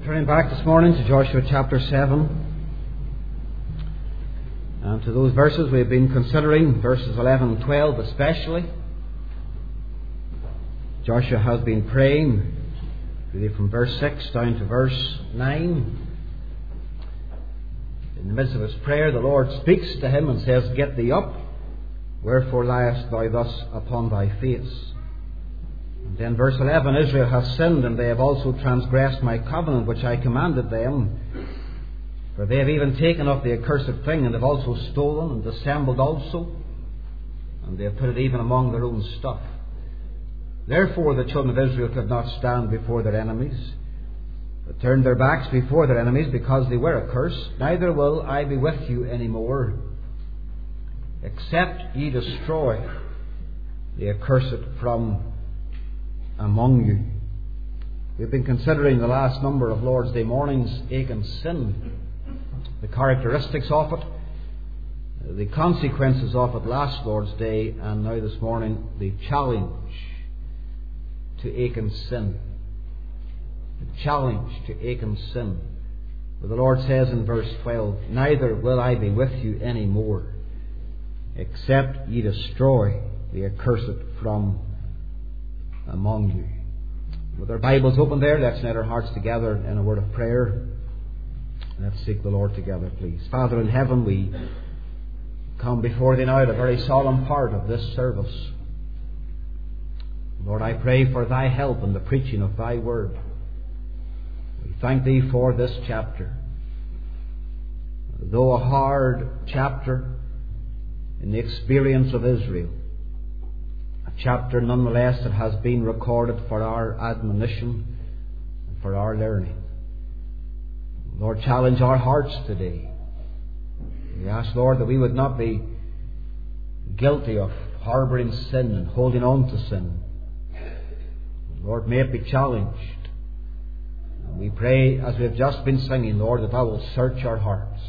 Turning back this morning to Joshua chapter 7 and to those verses we've been considering, verses 11 and 12 especially. Joshua has been praying really from verse 6 down to verse 9. In the midst of his prayer, the Lord speaks to him and says, "Get thee up, wherefore liest thou thus upon thy face?" And then verse 11, "Israel has sinned, and they have also transgressed my covenant which I commanded them. For they have even taken up the accursed thing, and have also stolen and dissembled also, and they have put it even among their own stuff. Therefore the children of Israel could not stand before their enemies, but turned their backs before their enemies, because they were accursed. Neither will I be with you any more, except ye destroy the accursed from among you." We've been considering the last number of Lord's Day mornings Achan's sin, the characteristics of it, the consequences of it last Lord's Day, and now this morning the challenge to Achan's sin. The challenge to Achan's sin. Where the Lord says in verse 12, "Neither will I be with you any more, except ye destroy the accursed from among you." With our Bibles open there, let's knit our hearts together in a word of prayer. Let's seek the Lord together, please. Father in heaven, we come before Thee now at a very solemn part of this service. Lord, I pray for Thy help in the preaching of Thy word. We thank Thee for this chapter. Though a hard chapter in the experience of Israel, a chapter nonetheless that has been recorded for our admonition and for our learning. Lord, challenge our hearts today. We ask, Lord, that we would not be guilty of harbouring sin and holding on to sin. Lord, may it be challenged. And we pray, as we have just been singing, Lord, that Thou wilt search our hearts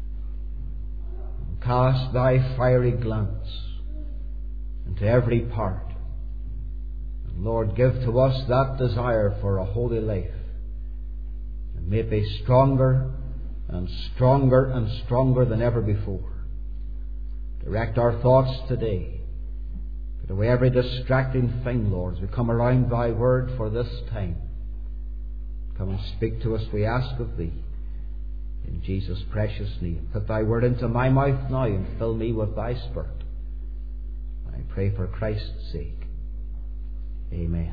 and cast Thy fiery glance into every part. And Lord, give to us that desire for a holy life. And may it be stronger and stronger and stronger than ever before. Direct our thoughts today. Put away every distracting thing, Lord, as we come around Thy word for this time. Come and speak to us, we ask of Thee. In Jesus' precious name. Put Thy word into my mouth now and fill me with Thy Spirit. I pray for Christ's sake. Amen.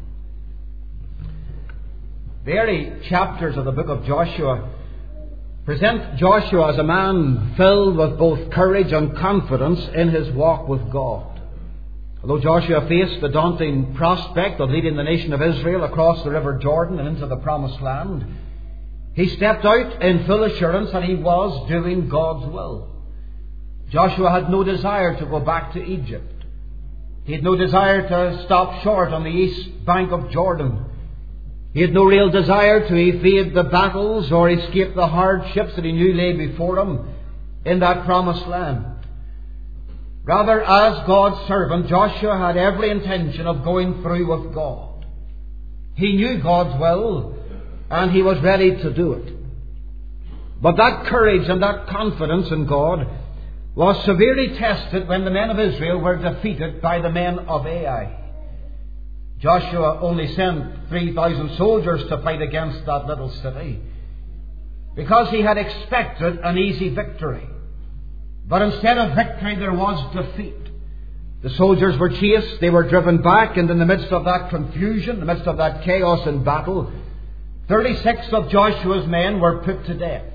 The early chapters of the book of Joshua present Joshua as a man filled with both courage and confidence in his walk with God. Although Joshua faced the daunting prospect of leading the nation of Israel across the River Jordan and into the Promised Land, he stepped out in full assurance that he was doing God's will. Joshua had no desire to go back to Egypt. He had no desire to stop short on the east bank of Jordan. He had no real desire to evade the battles or escape the hardships that he knew lay before him in that Promised Land. Rather, as God's servant, Joshua had every intention of going through with God. He knew God's will, and he was ready to do it. But that courage and that confidence in God was severely tested when the men of Israel were defeated by the men of Ai. Joshua only sent 3,000 soldiers to fight against that little city because he had expected an easy victory. But instead of victory, there was defeat. The soldiers were chased, they were driven back, and in the midst of that confusion, in the midst of that chaos in battle, 36 of Joshua's men were put to death.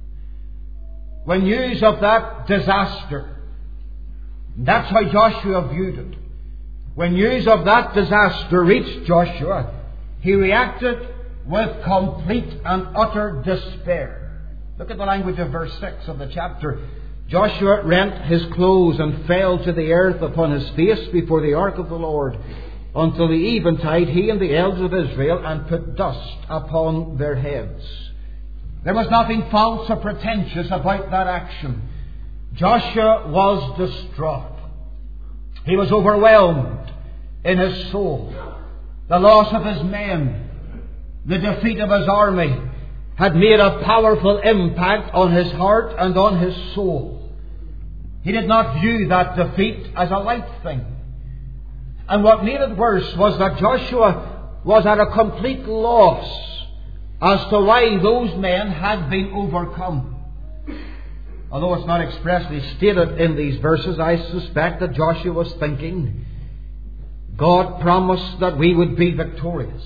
When news of that disaster, that's how Joshua viewed it. When news of that disaster reached Joshua, he reacted with complete and utter despair. Look at the language of verse 6 of the chapter. Joshua rent his clothes and fell to the earth upon his face before the ark of the Lord until the eventide, he and the elders of Israel, and put dust upon their heads. There was nothing false or pretentious about that action. Joshua was distraught. He was overwhelmed in his soul. The loss of his men, the defeat of his army, had made a powerful impact on his heart and on his soul. He did not view that defeat as a light thing. And what made it worse was that Joshua was at a complete loss as to why those men had been overcome. Although it's not expressly stated in these verses, I suspect that Joshua was thinking, God promised that we would be victorious.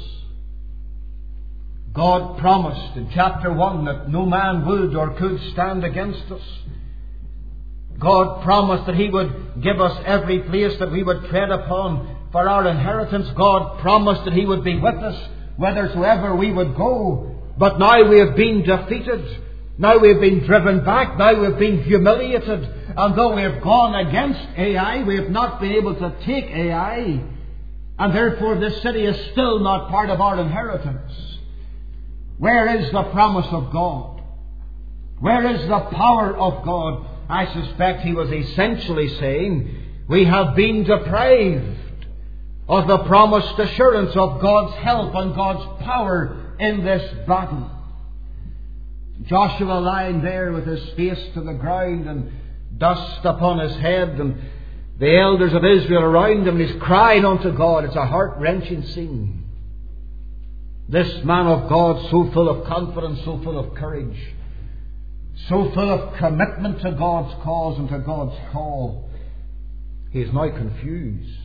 God promised in chapter 1 that no man would or could stand against us. God promised that He would give us every place that we would tread upon for our inheritance. God promised that He would be with us whithersoever we would go. But now we have been defeated. Now we have been driven back. Now we have been humiliated. And though we have gone against Ai, we have not been able to take Ai. And therefore this city is still not part of our inheritance. Where is the promise of God? Where is the power of God? I suspect he was essentially saying, we have been deprived of the promised assurance of God's help and God's power in this battle. Joshua lying there with his face to the ground and dust upon his head, and the elders of Israel around him, and he's crying unto God. It's a heart-wrenching scene. This man of God, so full of confidence, so full of courage, so full of commitment to God's cause and to God's call, he is now confused,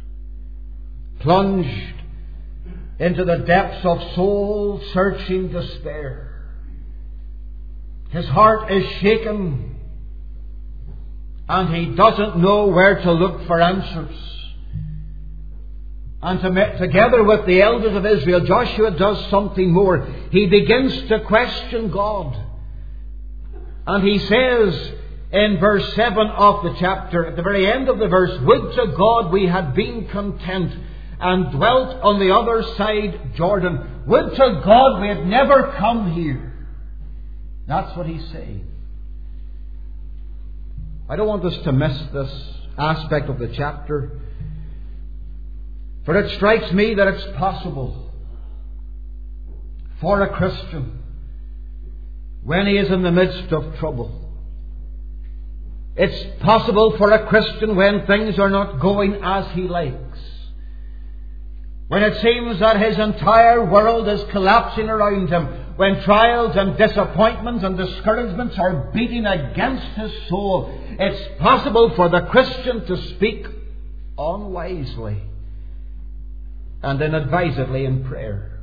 plunged into the depths of soul-searching despair. His heart is shaken, and he doesn't know where to look for answers. And together with the elders of Israel, Joshua does something more. He begins to question God. And he says in verse 7 of the chapter, at the very end of the verse, would to God we had been content and dwelt on the other side Jordan. Would to God we had never come here. That's what he's saying. I don't want us to miss this aspect of the chapter, for it strikes me that it's possible for a Christian, when he is in the midst of trouble, it's possible for a Christian when things are not going as he likes, when it seems that his entire world is collapsing around him, when trials and disappointments and discouragements are beating against his soul, it's possible for the Christian to speak unwisely and inadvisedly in prayer.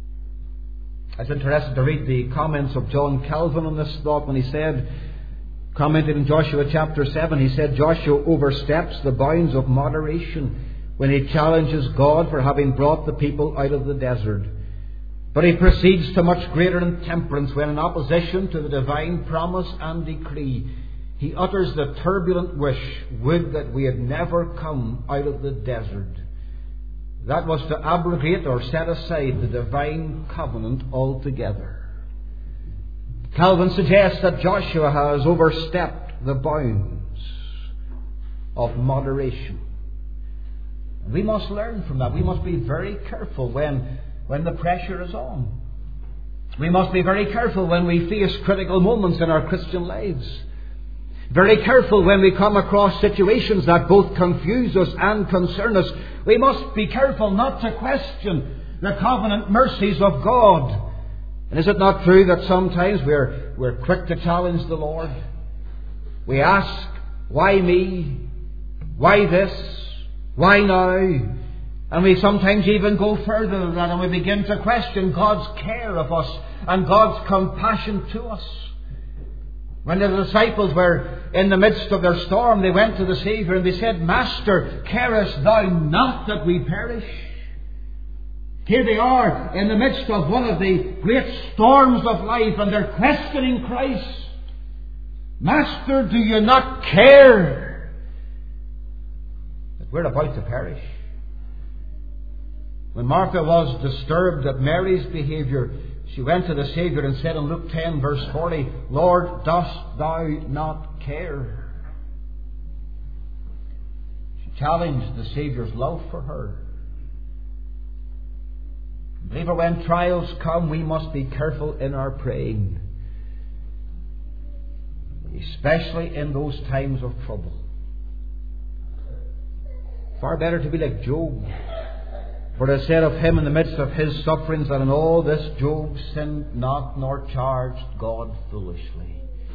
I was interested to read the comments of John Calvin on this thought when he said, commented in Joshua chapter 7, he said, Joshua oversteps the bounds of moderation when he challenges God for having brought the people out of the desert. But he proceeds to much greater intemperance when, in opposition to the divine promise and decree, he utters the turbulent wish, would that we had never come out of the desert. That was to abrogate or set aside the divine covenant altogether. Calvin suggests that Joshua has overstepped the bounds of moderation. We must learn from that. We must be very careful when the pressure is on. We must be very careful when we face critical moments in our Christian lives. Very careful when we come across situations that both confuse us and concern us. We must be careful not to question the covenant mercies of God. And is it not true that sometimes we're quick to challenge the Lord? We ask, why me? Why this? Why now? And we sometimes even go further than that, and we begin to question God's care of us and God's compassion to us. When the disciples were in the midst of their storm, they went to the Saviour and they said, Master, carest thou not that we perish? Here they are in the midst of one of the great storms of life, and they're questioning Christ. Master, do you not care that we're about to perish? When Martha was disturbed at Mary's behaviour, she went to the Saviour and said in Luke 10 verse 40, Lord, dost thou not care? She challenged the Saviour's love for her. Believer, when trials come, we must be careful in our praying, especially in those times of trouble. Far better to be like Job, for it is said of him in the midst of his sufferings that in all this Job sinned not nor charged God foolishly.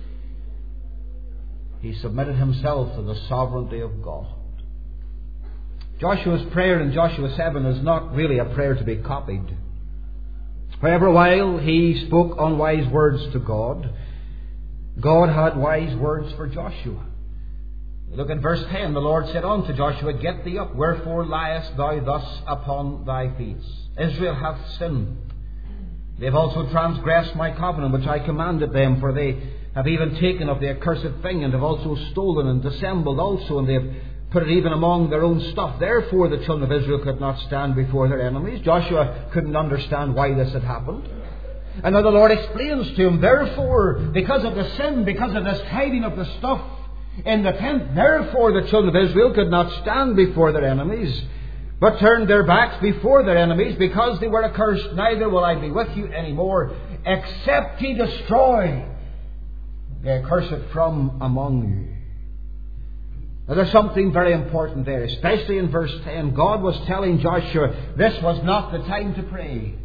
He submitted himself to the sovereignty of God. Joshua's prayer in Joshua 7 is not really a prayer to be copied. However, while he spoke unwise words to God, God had wise words for Joshua. Look at verse 10. The Lord said unto Joshua, Get thee up, wherefore liest thou thus upon thy feet? Israel hath sinned. They have also transgressed my covenant which I commanded them, for they have even taken of the accursed thing, and have also stolen and dissembled also, and they have put it even among their own stuff. Therefore the children of Israel could not stand before their enemies. Joshua couldn't understand why this had happened. And now the Lord explains to him, therefore, because of the sin, because of this hiding of the stuff in the tent, therefore the children of Israel could not stand before their enemies, but turned their backs before their enemies, because they were accursed. Neither will I be with you any more, except ye destroy the accursed from among you. Now there's something very important there, especially in verse 10. God was telling Joshua this was not the time to pray.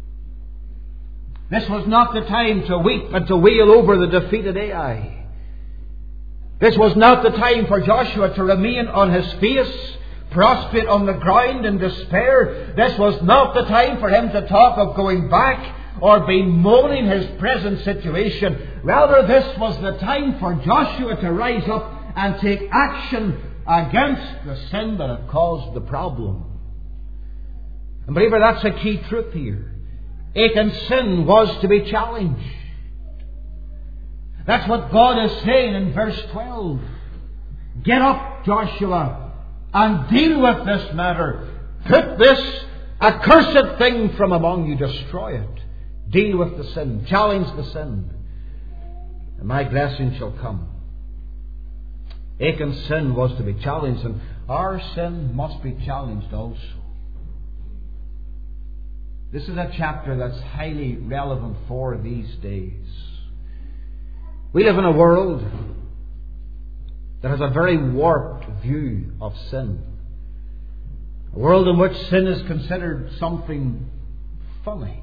This was not the time to weep and to wail over the defeated Ai. This was not the time for Joshua to remain on his face, prostrate on the ground in despair. This was not the time for him to talk of going back or bemoaning his present situation. Rather, this was the time for Joshua to rise up and take action against the sin that had caused the problem. And believer, that's a key truth here. Achan's sin was to be challenged. That's what God is saying in verse 12. Get up, Joshua, and deal with this matter. Put this accursed thing from among you. Destroy it. Deal with the sin. Challenge the sin. And my blessing shall come. Achan's sin was to be challenged, and our sin must be challenged also. This is a chapter that's highly relevant for these days. We live in a world that has a very warped view of sin. A world in which sin is considered something funny.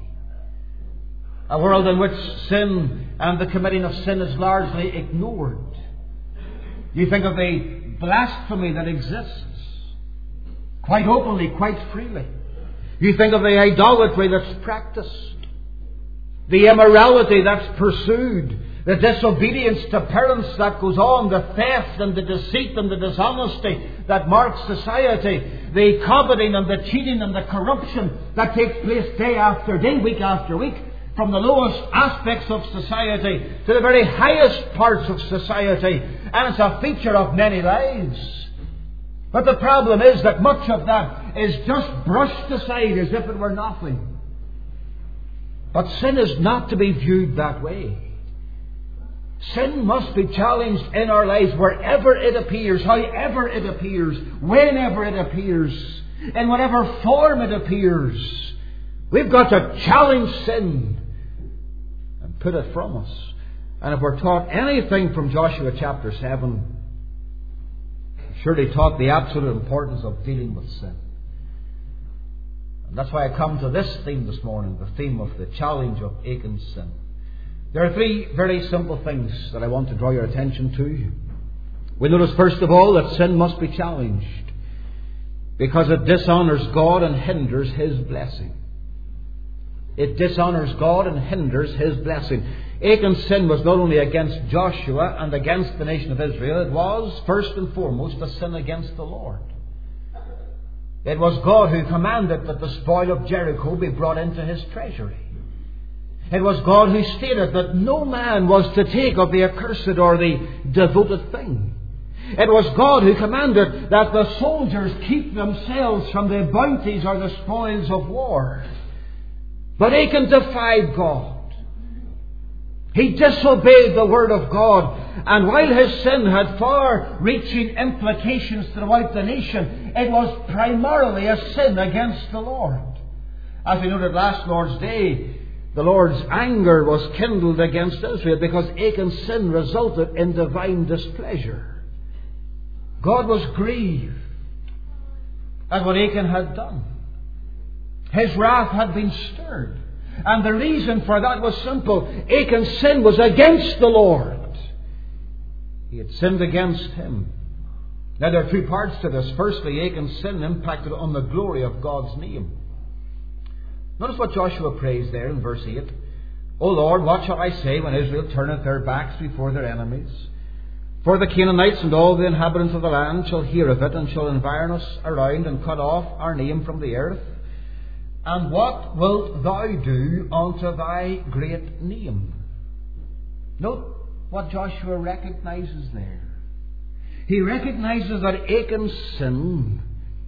A world in which sin and the committing of sin is largely ignored. You think of the blasphemy that exists quite openly, quite freely. You think of the idolatry that's practiced, the immorality that's pursued, the disobedience to parents that goes on, the theft and the deceit and the dishonesty that marks society, the coveting and the cheating and the corruption that takes place day after day, week after week, from the lowest aspects of society to the very highest parts of society. And it's a feature of many lives. But the problem is that much of that is just brushed aside as if it were nothing. But sin is not to be viewed that way. Sin must be challenged in our lives wherever it appears, however it appears, whenever it appears, in whatever form it appears. We've got to challenge sin and put it from us. And if we're taught anything from Joshua chapter 7, surely taught the absolute importance of dealing with sin. And that's why I come to this theme this morning, the theme of the challenge of Achan's sin. There are three very simple things that I want to draw your attention to. We notice first of all that sin must be challenged because it dishonors God and hinders His blessing. It dishonors God and hinders His blessing. Achan's sin was not only against Joshua and against the nation of Israel, it was first and foremost a sin against the Lord. It was God who commanded that the spoil of Jericho be brought into His treasury. It was God who stated that no man was to take of the accursed or the devoted thing. It was God who commanded that the soldiers keep themselves from the bounties or the spoils of war. But Achan defied God. He disobeyed the word of God. And while his sin had far-reaching implications throughout the nation, it was primarily a sin against the Lord. As we noted last Lord's Day, the Lord's anger was kindled against Israel because Achan's sin resulted in divine displeasure. God was grieved at what Achan had done. His wrath had been stirred. And the reason for that was simple. Achan's sin was against the Lord. He had sinned against Him. Now there are two parts to this. Firstly, Achan's sin impacted on the glory of God's name. Notice what Joshua prays there in verse 8. O Lord, what shall I say when Israel turneth their backs before their enemies? For the Canaanites and all the inhabitants of the land shall hear of it, and shall environ us around, and cut off our name from the earth. And what wilt thou do unto thy great name? Note what Joshua recognizes there. He recognizes that Achan's sin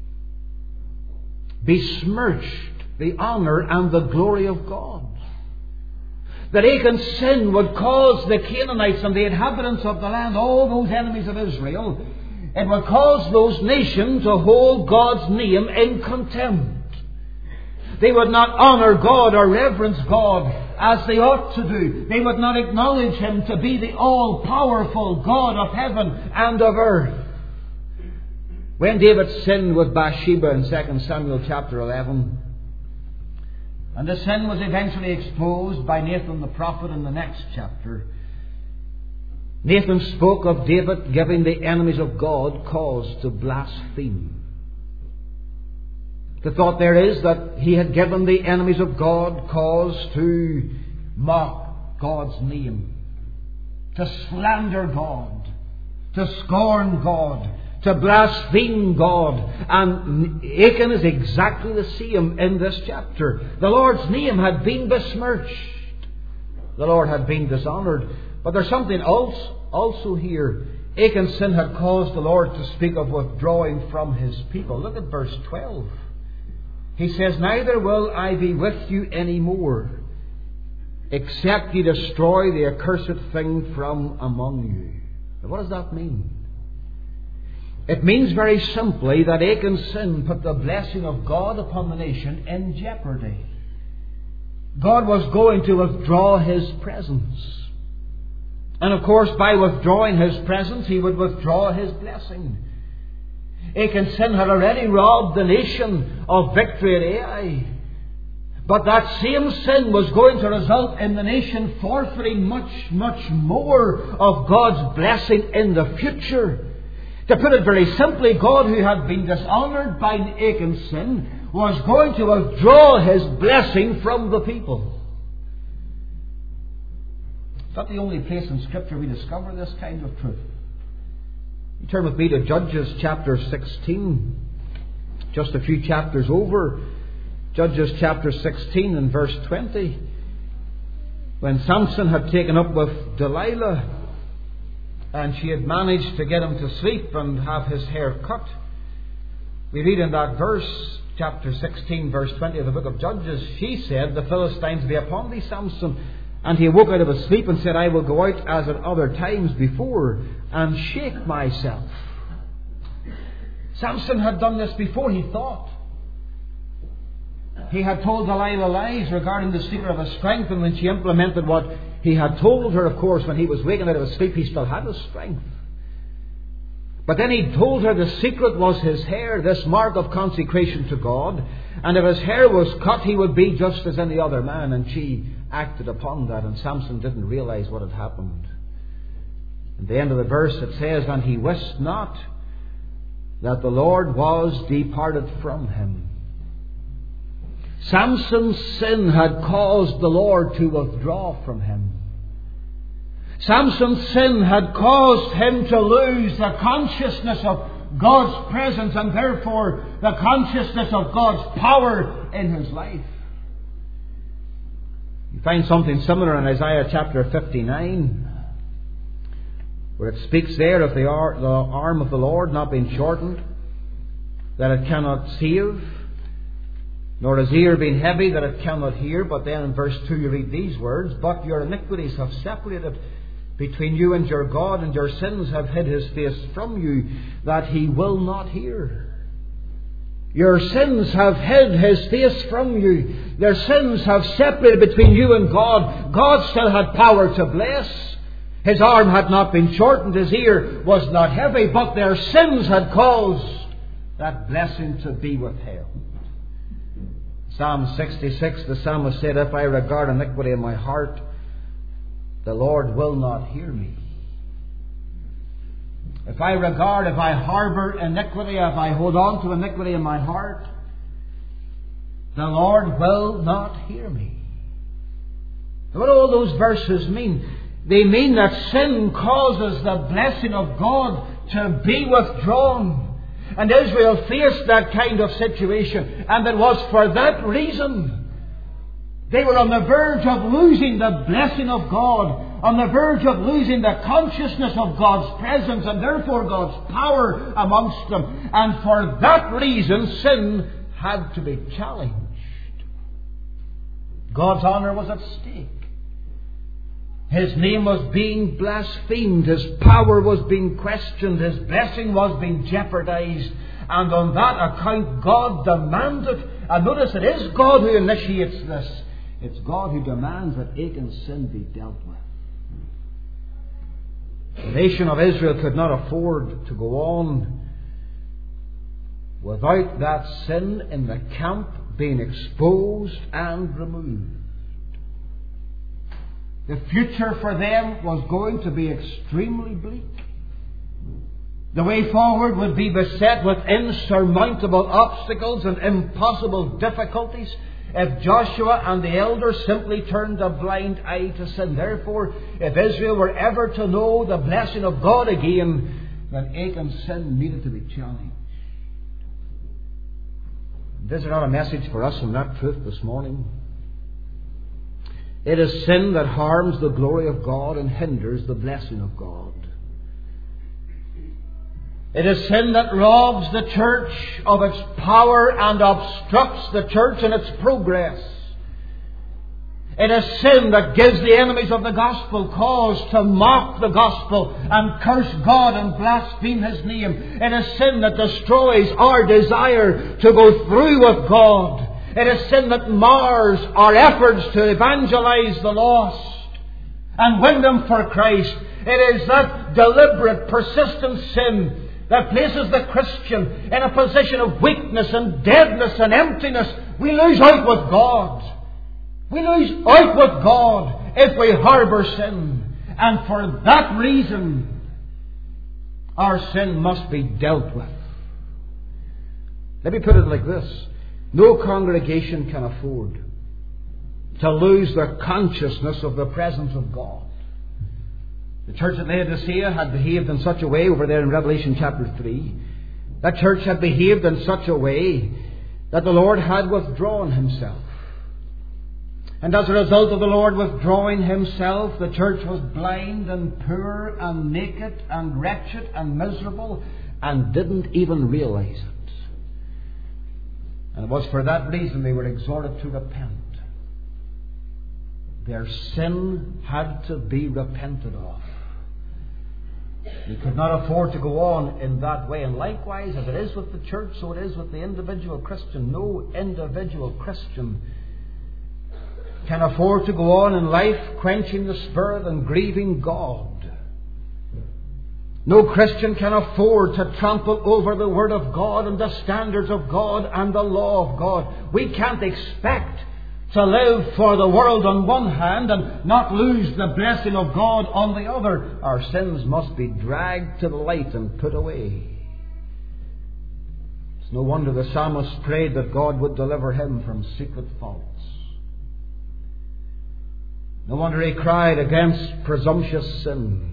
besmirched the honour and the glory of God. That Achan's sin would cause the Canaanites and the inhabitants of the land, all those enemies of Israel, it would cause those nations to hold God's name in contempt. They would not honour God or reverence God as they ought to do. They would not acknowledge Him to be the all-powerful God of heaven and of earth. When David sinned with Bathsheba in 2 Samuel chapter 11, and the sin was eventually exposed by Nathan the prophet in the next chapter, Nathan spoke of David giving the enemies of God cause to blaspheme. The thought there is that he had given the enemies of God cause to mock God's name, to slander God, to scorn God, to blaspheme God. And Achan is exactly the same in this chapter. The Lord's name had been besmirched. The Lord had been dishonoured. But there's something else also here. Achan's sin had caused the Lord to speak of withdrawing from His people. Look at verse 12. He says, Neither will I be with you any more, except ye destroy the accursed thing from among you. Now, what does that mean? It means very simply that Achan's sin put the blessing of God upon the nation in jeopardy. God was going to withdraw His presence. And of course, by withdrawing His presence, He would withdraw His blessing. Achan's sin had already robbed the nation of victory at Ai. But that same sin was going to result in the nation forfeiting much, much more of God's blessing in the future. To put it very simply, God, who had been dishonoured by Achan's sin, was going to withdraw His blessing from the people. It's not the only place in Scripture we discover this kind of truth. You turn with me to Judges chapter 16, just a few chapters over. Judges chapter 16 and verse 20. When Samson had taken up with Delilah, and she had managed to get him to sleep and have his hair cut, we read in that verse, chapter 16, verse 20 of the book of Judges, she said, The Philistines be upon thee, Samson. And he awoke out of his sleep and said, I will go out as at other times before and shake myself. Samson had done this before, he thought. He had told Delilah lies regarding the secret of his strength, and when she implemented what he had told her, of course, when he was waking out of his sleep, he still had his strength. But then he told her the secret was his hair, this mark of consecration to God. And if his hair was cut, he would be just as any other man. And she acted upon that, and Samson didn't realize what had happened. At the end of the verse it says, And he wist not that the Lord was departed from him. Samson's sin had caused the Lord to withdraw from him. Samson's sin had caused him to lose the consciousness of God's presence, and therefore the consciousness of God's power in his life. You find something similar in Isaiah chapter 59, where it speaks there of the arm of the Lord not being shortened, that it cannot save, nor his ear being heavy, that it cannot hear. But then in verse 2 you read these words, But your iniquities have separated between you and your God, and your sins have hid his face from you, that he will not hear. Your sins have hid His face from you. Their sins have separated between you and God. God still had power to bless. His arm had not been shortened. His ear was not heavy. But their sins had caused that blessing to be withheld. Psalm 66, the psalmist said, "If I regard iniquity in my heart, the Lord will not hear me." If I harbour iniquity, if I hold on to iniquity in my heart, the Lord will not hear me. What do all those verses mean? They mean that sin causes the blessing of God to be withdrawn. And Israel faced that kind of situation. And it was for that reason they were on the verge of losing the blessing of God, on the verge of losing the consciousness of God's presence and therefore God's power amongst them. And for that reason, sin had to be challenged. God's honour was at stake. His name was being blasphemed. His power was being questioned. His blessing was being jeopardized. And on that account, God demanded, and notice it is God who initiates this. It's God who demands that Achan's sin be dealt with. The nation of Israel could not afford to go on without that sin in the camp being exposed and removed. The future for them was going to be extremely bleak. The way forward would be beset with insurmountable obstacles and impossible difficulties if Joshua and the elders simply turned a blind eye to sin. Therefore, if Israel were ever to know the blessing of God again, then Achan's sin needed to be challenged. This is not a message for us from that truth this morning. It is sin that harms the glory of God and hinders the blessing of God. It is sin that robs the church of its power and obstructs the church in its progress. It is sin that gives the enemies of the gospel cause to mock the gospel and curse God and blaspheme His name. It is sin that destroys our desire to go through with God. It is sin that mars our efforts to evangelize the lost and win them for Christ. It is that deliberate, persistent sin that places the Christian in a position of weakness and deadness and emptiness. We lose out with God. We lose out with God if we harbour sin. And for that reason, our sin must be dealt with. Let me put it like this. No congregation can afford to lose their consciousness of the presence of God. The church at Laodicea had behaved in such a way over there in Revelation chapter 3. That church had behaved in such a way that the Lord had withdrawn Himself. And as a result of the Lord withdrawing Himself, the church was blind and poor and naked and wretched and miserable and didn't even realize it. And it was for that reason they were exhorted to repent. Their sin had to be repented of. You could not afford to go on in that way. And likewise, as it is with the church, so it is with the individual Christian. No individual Christian can afford to go on in life quenching the Spirit and grieving God. No Christian can afford to trample over the Word of God and the standards of God and the law of God. We can't expect to live for the world on one hand and not lose the blessing of God on the other. Our sins must be dragged to the light and put away. It's no wonder the psalmist prayed that God would deliver him from secret faults. No wonder he cried against presumptuous sin.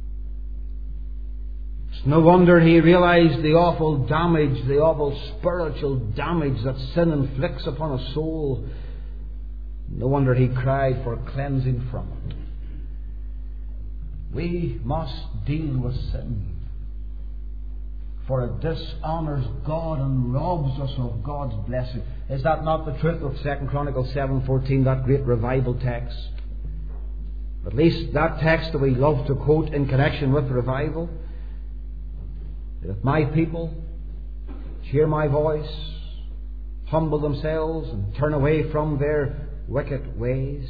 It's no wonder he realized the awful damage, the awful spiritual damage that sin inflicts upon a soul. No wonder he cried for cleansing from it. We must deal with sin, for it dishonours God and robs us of God's blessing. Is that not the truth of 2 Chronicles 7:14, that great revival text? At least that text that we love to quote in connection with revival. If my people hear my voice humble themselves and turn away from their wicked ways.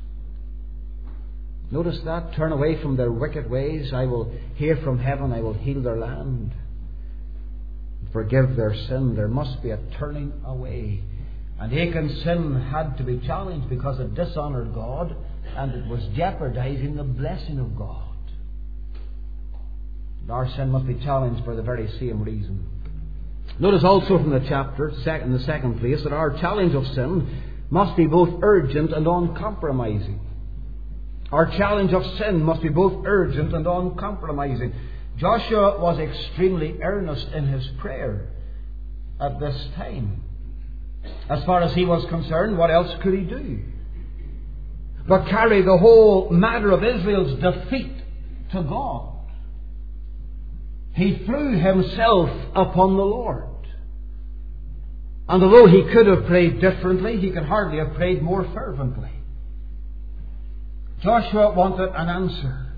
Notice that. Turn away from their wicked ways. I will hear from heaven. I will heal their land. Forgive their sin. There must be a turning away. And Achan's sin had to be challenged because it dishonoured God and it was jeopardizing the blessing of God. And our sin must be challenged for the very same reason. Notice also from the chapter, in the second place, that our challenge of sin must be both urgent and uncompromising. Our challenge of sin must be both urgent and uncompromising. Joshua was extremely earnest in his prayer at this time. As far as he was concerned, what else could he do but carry the whole matter of Israel's defeat to God? He threw himself upon the Lord. And although he could have prayed differently, he could hardly have prayed more fervently. Joshua wanted an answer.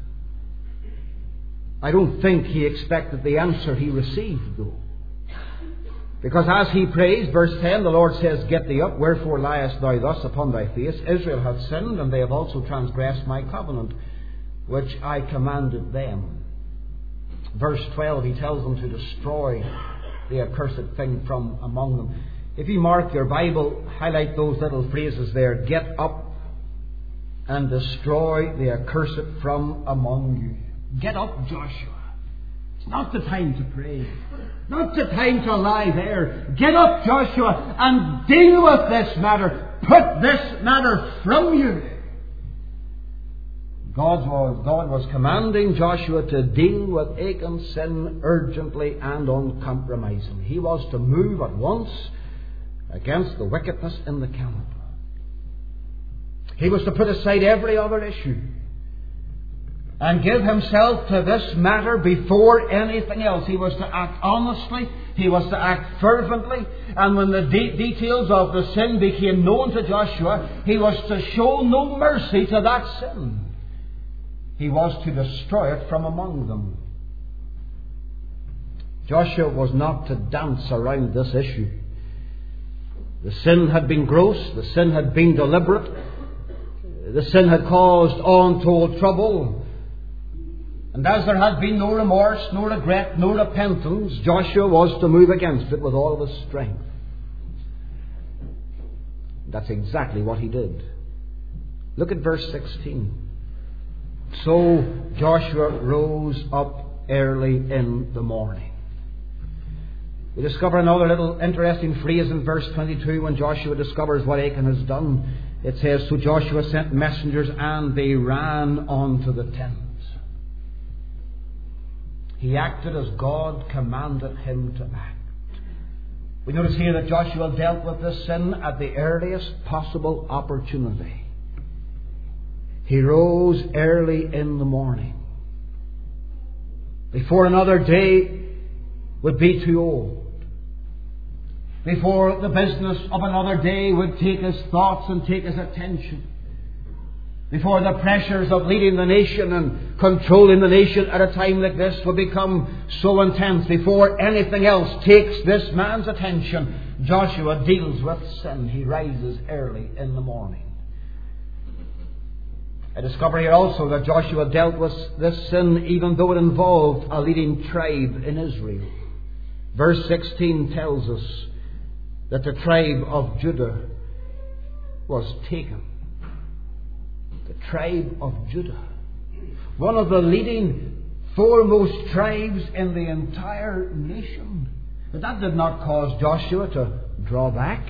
I don't think he expected the answer he received, though. Because as he prays, verse 10, the Lord says, Get thee up, wherefore liest thou thus upon thy face? Israel hath sinned, and they have also transgressed my covenant, which I commanded them. Verse 12, he tells them to destroy the accursed thing from among them. If you mark your Bible, highlight those little phrases there. Get up and destroy the accursed from among you. Get up, Joshua. It's not the time to pray. Not the time to lie there. Get up, Joshua, and deal with this matter. Put this matter from you. God was commanding Joshua to deal with Achan's sin urgently and uncompromisingly. He was to move at once against the wickedness in the camp. He was to put aside every other issue and give himself to this matter before anything else. He was to act honestly. He was to act fervently. And when the details of the sin became known to Joshua, he was to show no mercy to that sin. He was to destroy it from among them. Joshua was not to dance around this issue. The sin had been gross. The sin had been deliberate. The sin had caused untold trouble. And as there had been no remorse, no regret, no repentance, Joshua was to move against it with all of his strength. That's exactly what he did. Look at verse 16. So Joshua rose up early in the morning. We discover another little interesting phrase in verse 22 when Joshua discovers what Achan has done. It says, So Joshua sent messengers and they ran unto the tent. He acted as God commanded him to act. We notice here that Joshua dealt with this sin at the earliest possible opportunity. He rose early in the morning, before another day would be too old, before the business of another day would take his thoughts and take his attention, before the pressures of leading the nation and controlling the nation at a time like this will become so intense, before anything else takes this man's attention, Joshua deals with sin. He rises early in the morning. I discover here also that Joshua dealt with this sin even though it involved a leading tribe in Israel. Verse 16 tells us that the tribe of Judah was taken. The tribe of Judah, one of the leading foremost tribes in the entire nation. But that did not cause Joshua to draw back.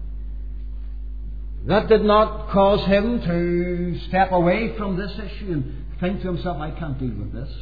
That did not cause him to step away from this issue and think to himself, I can't deal with this.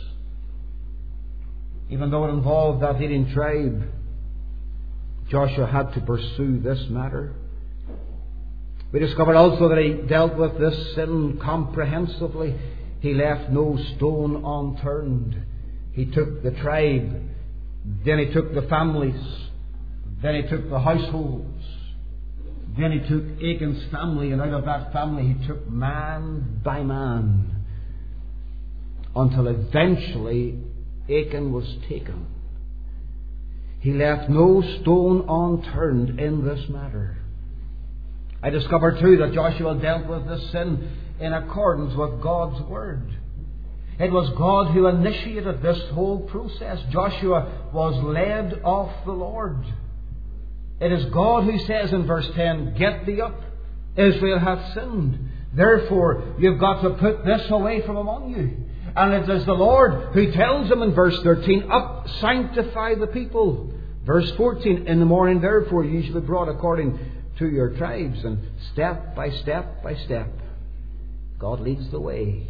Even though it involved that leading tribe, Joshua had to pursue this matter. We discovered also that he dealt with this sin comprehensively. He left no stone unturned. He took the tribe, then he took the families, then he took the households, then he took Achan's family, and out of that family he took man by man, until eventually Achan was taken. He left no stone unturned in this matter. I discovered too that Joshua dealt with this sin in accordance with God's Word. It was God who initiated this whole process. Joshua was led of the Lord. It is God who says in verse 10, "Get thee up, Israel hath sinned. Therefore you've got to put this away from among you." And it is the Lord who tells him in verse 13, "Up, sanctify the people." Verse 14, "In the morning therefore you shall be brought according to your tribes." And step by step by step, God leads the way.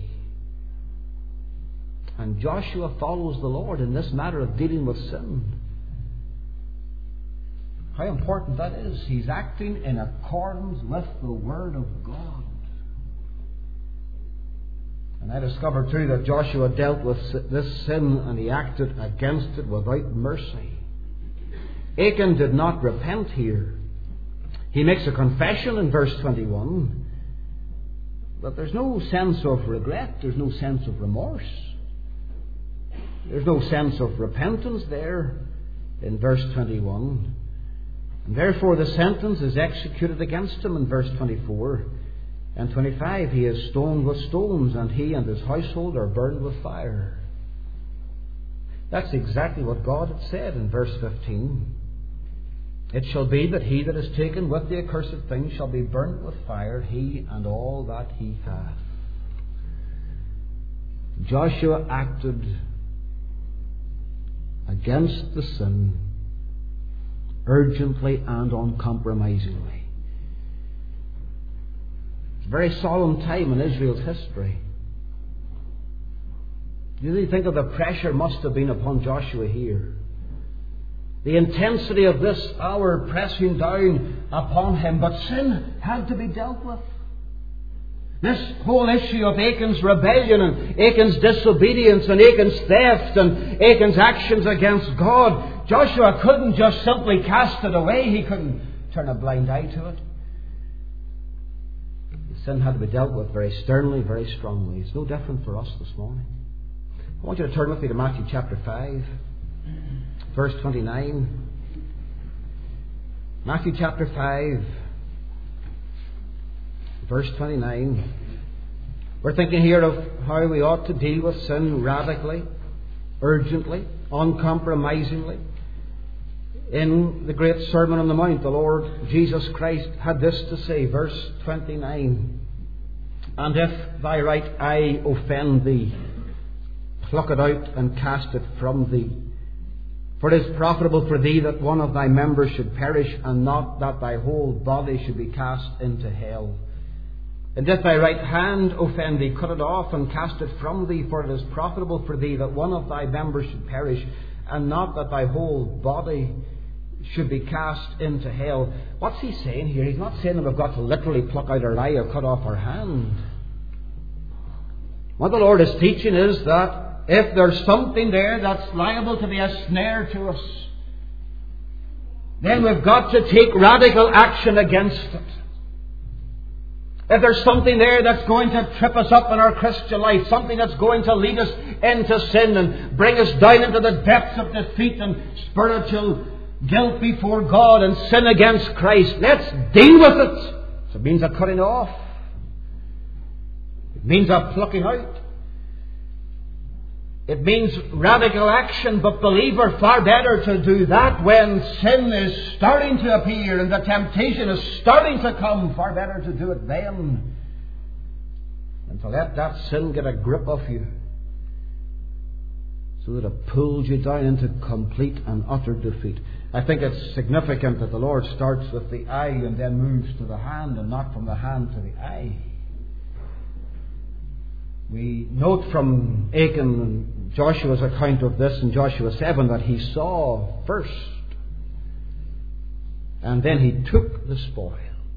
And Joshua follows the Lord in this matter of dealing with sin. How important that is. He's acting in accordance with the Word of God. And I discovered too that Joshua dealt with this sin and he acted against it without mercy. Achan did not repent here. He makes a confession in verse 21, but there's no sense of regret, there's no sense of remorse. There's no sense of repentance there in verse 21. And therefore the sentence is executed against him in verse 24 and 25. He is stoned with stones, and he and his household are burned with fire. That's exactly what God had said in verse 15. "It shall be that he that is taken with the accursed thing shall be burnt with fire, he and all that he hath." Joshua acted against the sin urgently and uncompromisingly. It's a very solemn time in Israel's history. You really think of the pressure must have been upon Joshua here. The intensity of this hour pressing down upon him. But sin had to be dealt with. This whole issue of Achan's rebellion and Achan's disobedience and Achan's theft and Achan's actions against God, Joshua couldn't just simply cast it away. He couldn't turn a blind eye to it. The sin had to be dealt with very sternly, very strongly. It's no different for us this morning. I want you to turn with me to Matthew chapter 5, verse 29. Matthew chapter 5, verse 29. We're thinking here of how we ought to deal with sin radically, urgently, uncompromisingly. In the great Sermon on the Mount, the Lord Jesus Christ had this to say, verse 29. "And if thy right eye offend thee, pluck it out and cast it from thee. For it is profitable for thee that one of thy members should perish, and not that thy whole body should be cast into hell. And if thy right hand offend thee, cut it off and cast it from thee. For it is profitable for thee that one of thy members should perish, and not that thy whole body should be cast into hell." What's he saying here? He's not saying that we've got to literally pluck out our eye or cut off our hand. What the Lord is teaching is that if there's something there that's liable to be a snare to us, then we've got to take radical action against it. If there's something there that's going to trip us up in our Christian life, something that's going to lead us into sin and bring us down into the depths of defeat and spiritual guilt before God and sin against Christ, let's deal with it. So it means a cutting off. It means a plucking out. It means radical action, but believer, far better to do that when sin is starting to appear and the temptation is starting to come. Far better to do it then than to let that sin get a grip of you so that it pulls you down into complete and utter defeat. I think it's significant that the Lord starts with the eye and then moves to the hand, and not from the hand to the eye. We note from Achan and Joshua's account of this in Joshua 7 that he saw first, and then he took the spoil.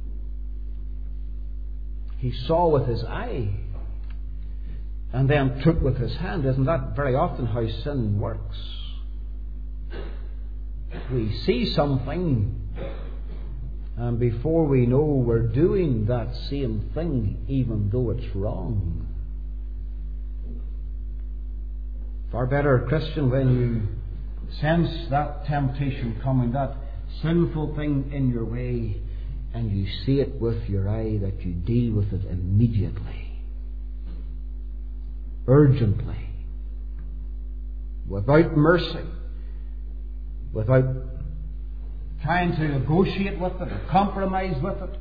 He saw with his eye and then took with his hand. Isn't that very often how sin works? We see something, and before we know, we're doing that same thing even though it's wrong. Far better, Christian, when you sense that temptation coming, that sinful thing in your way, and you see it with your eye, that you deal with it immediately, urgently, without mercy, without trying to negotiate with it or compromise with it.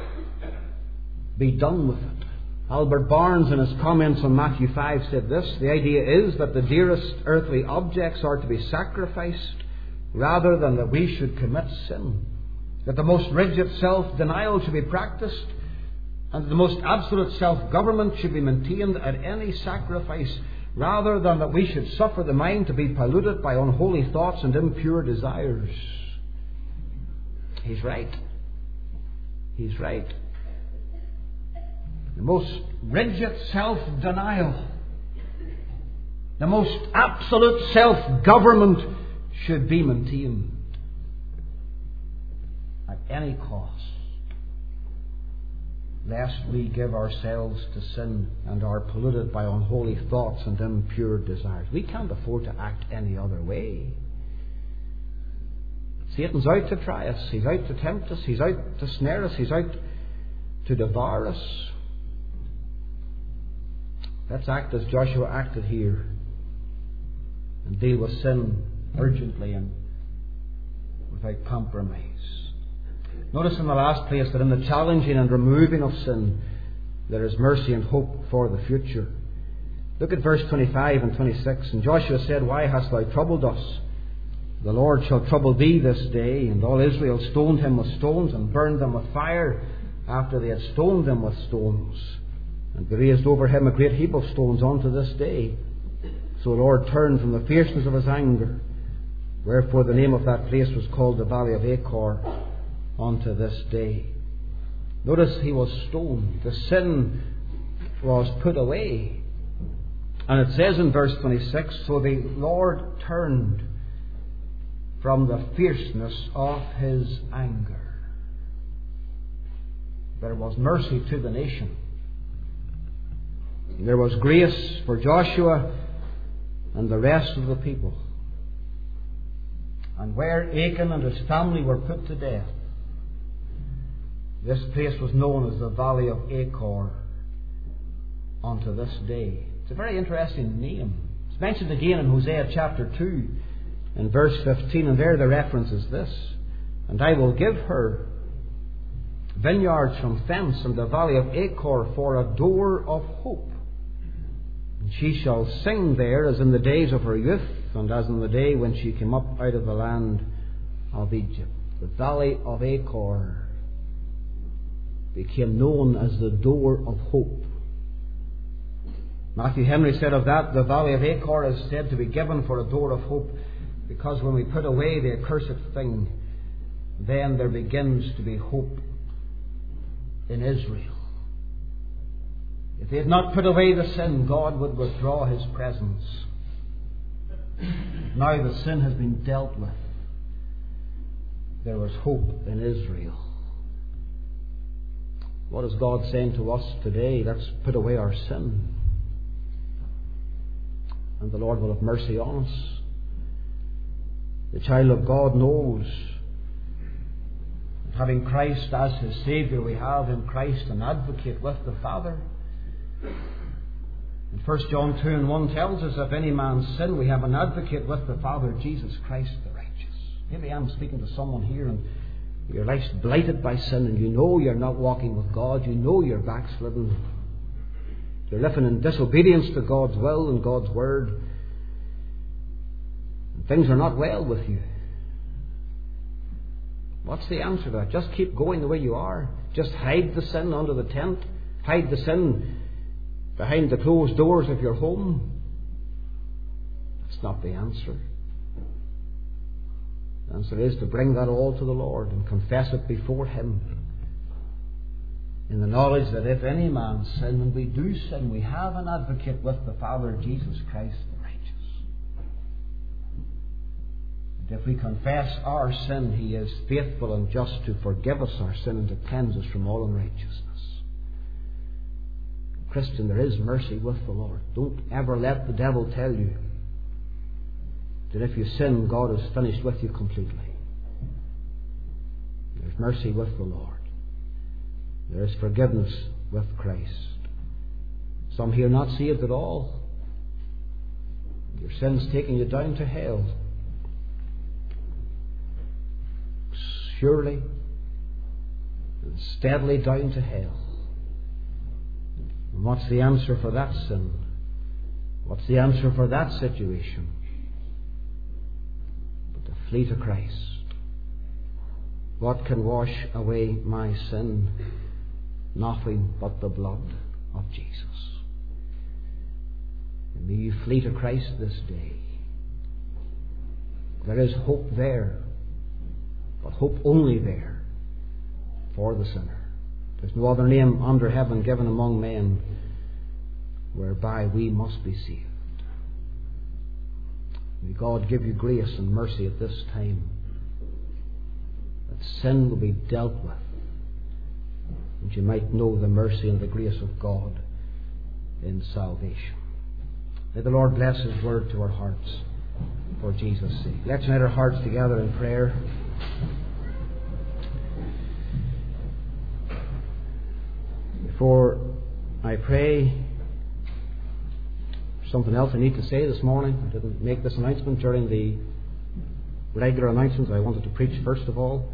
Be done with it. Albert Barnes, in his comments on Matthew 5, said this: the idea is that the dearest earthly objects are to be sacrificed rather than that we should commit sin. That the most rigid self-denial should be practiced, and that the most absolute self-government should be maintained at any sacrifice, rather than that we should suffer the mind to be polluted by unholy thoughts and impure desires. He's right. He's right. The most rigid self-denial, the most absolute self-government should be maintained at any cost, lest we give ourselves to sin and are polluted by unholy thoughts and impure desires. We can't afford to act any other way. Satan's out to try us. He's out to tempt us. He's out to snare us. He's out to devour us. Let's act as Joshua acted here and deal with sin urgently and without compromise. Notice in the last place that in the challenging and removing of sin, there is mercy and hope for the future. Look at verse 25 and 26. And Joshua said, "Why hast thou troubled us? The Lord shall trouble thee this day." And all Israel stoned him with stones and burned them with fire after they had stoned them with stones. And raised over him a great heap of stones unto this day. So the Lord turned from the fierceness of his anger. Wherefore the name of that place was called the Valley of Achor unto this day. Notice he was stoned. The sin was put away. And it says in verse 26, so the Lord turned from the fierceness of his anger. There was mercy to the nation. There was grace for Joshua and the rest of the people. And where Achan and his family were put to death, this place was known as the Valley of Achor unto this day. It's a very interesting name. It's mentioned again in Hosea chapter 2 in verse 15, and there the reference is this: "And I will give her vineyards from thence, and the Valley of Achor for a door of hope. And she shall sing there as in the days of her youth, and as in the day when she came up out of the land of Egypt." The Valley of Achor became known as the door of hope. Matthew Henry said of that, the Valley of Achor is said to be given for a door of hope, because when we put away the accursed thing, then there begins to be hope in Israel. If they had not put away the sin, God would withdraw his presence. Now the sin has been dealt with. There was hope in Israel. What is God saying to us today? Let's put away our sin, and the Lord will have mercy on us. The child of God knows that having Christ as his Saviour, we have in Christ an advocate with the Father. And 1 John 2 and 1 tells us, if any man sin, we have an advocate with the Father, Jesus Christ the righteous. Maybe I'm speaking to someone here and your life's blighted by sin, and you know you're not walking with God. You know you're backslidden. You're living in disobedience to God's will and God's word. And things are not well with you. What's the answer to that? Just keep going the way you are. Just hide the sin under the tent. Hide the sin behind the closed doors of your home. That's not the answer. The answer is to bring that all to the Lord and confess it before him, in the knowledge that if any man sin, and we do sin, we have an advocate with the Father, Jesus Christ the righteous. And if we confess our sin, he is faithful and just to forgive us our sin and to cleanse us from all unrighteousness. Christian, there is mercy with the Lord. Don't ever let the devil tell you that if you sin, God is finished with you completely. There's mercy with the Lord. There is forgiveness with Christ. Some here not saved at all. Your sin's taking you down to hell. Surely and steadily down to hell. And what's the answer for that sin? What's the answer for that situation? But to flee to Christ. What can wash away my sin? Nothing but the blood of Jesus. And may you flee to Christ this day. There is hope there, but hope only there for the sinner. There's no other name under heaven given among men whereby we must be saved. May God give you grace and mercy at this time, that sin will be dealt with, and you might know the mercy and the grace of God in salvation. May the Lord bless His word to our hearts for Jesus' sake. Let's unite our hearts together in prayer. Before I pray, something else I need to say this morning. I didn't make this announcement during the regular announcements. I wanted to preach first of all.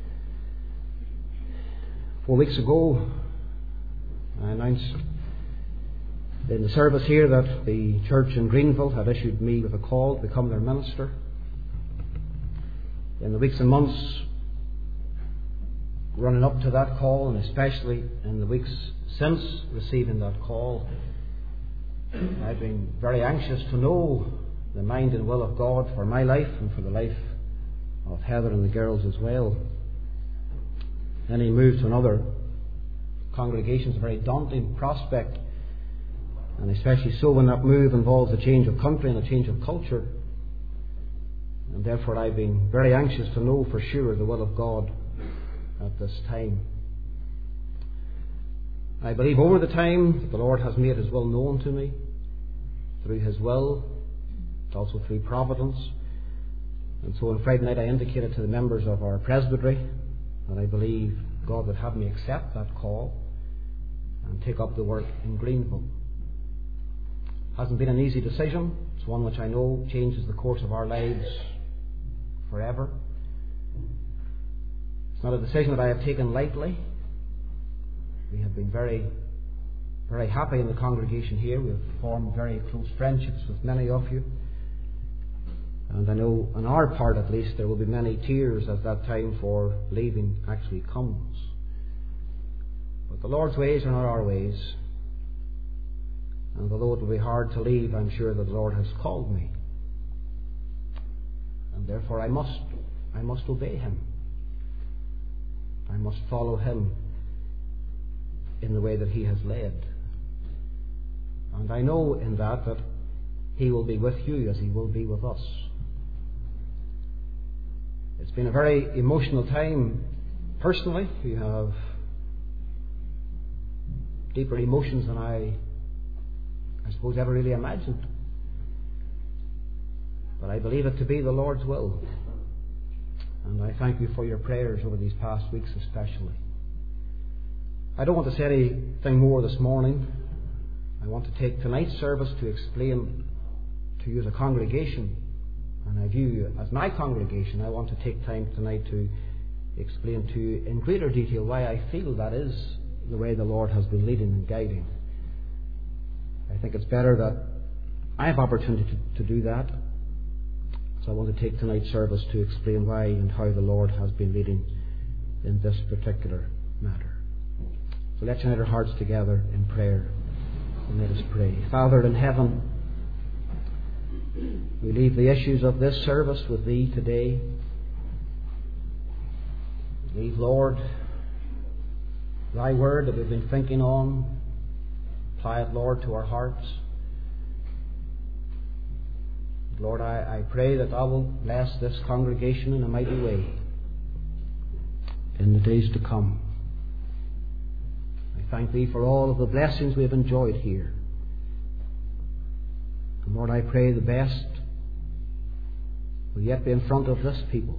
4 weeks ago, I announced in the service here that the church in Greenville had issued me with a call to become their minister. In the weeks and months running up to that call, and especially in the weeks since receiving that call, I've been very anxious to know the mind and will of God for my life and for the life of Heather and the girls as well. Any move to another congregation is a very daunting prospect, and especially so when that move involves a change of country and a change of culture. And therefore I've been very anxious to know for sure the will of God at this time. I believe over the time that the Lord has made His will known to me through His will, but also through providence. And so on Friday night I indicated to the members of our presbytery that I believe God would have me accept that call and take up the work in Greenville. It hasn't been an easy decision. It's one which I know changes the course of our lives forever. It's not a decision that I have taken lightly. We have been very, very happy in the congregation here. We have formed very close friendships with many of you. And I know on our part at least there will be many tears as that time for leaving actually comes. But the Lord's ways are not our ways. And although it will be hard to leave, I'm sure that the Lord has called me. And therefore I must obey Him. I must follow Him in the way that He has led. And I know in that He will be with you as He will be with us. It's been a very emotional time personally. You have deeper emotions than I suppose ever really imagined. But I believe it to be the Lord's will. And I thank you for your prayers over these past weeks especially. I don't want to say anything more this morning. I want to take tonight's service to explain to you as a congregation, and I view you as my congregation. I want to take time tonight to explain to you in greater detail why I feel that is the way the Lord has been leading and guiding. I think it's better that I have opportunity to do that. So I want to take tonight's service to explain why and how the Lord has been leading in this particular matter. So let's unite our hearts together in prayer, and let us pray. Father in heaven, we leave the issues of this service with Thee today. We leave, Lord, Thy word that we've been thinking on. Apply it, Lord, to our hearts. Lord, I pray that Thou wilt bless this congregation in a mighty way in the days to come. I thank Thee for all of the blessings we have enjoyed here. And Lord, I pray the best will yet be in front of this people.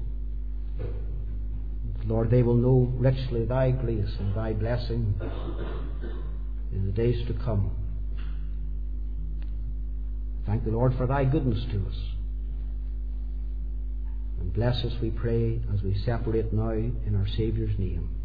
Lord, they will know richly Thy grace and Thy blessing in the days to come. Thank the Lord for Thy goodness to us. And bless us, we pray, as we separate now in our Saviour's name.